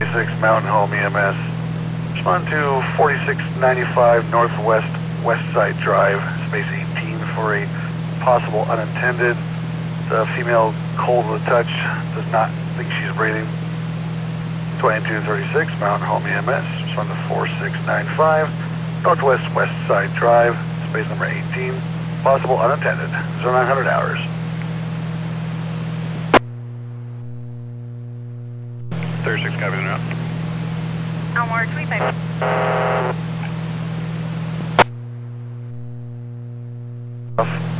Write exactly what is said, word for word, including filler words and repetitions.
thirty-six Mountain Home E M S. Respond to forty-six ninety-five Northwest West Side Drive, space eighteen for a possible unintended. The female cold to the touch, does not think she's breathing. twenty-two thirty-six Mountain Home E M S. Respond to forty-six ninety-five Northwest West Side Drive, space number eighteen, possible unattended, zero nine hundred hours. thirty-six, copy the route. Elmore, tweet baby. Off.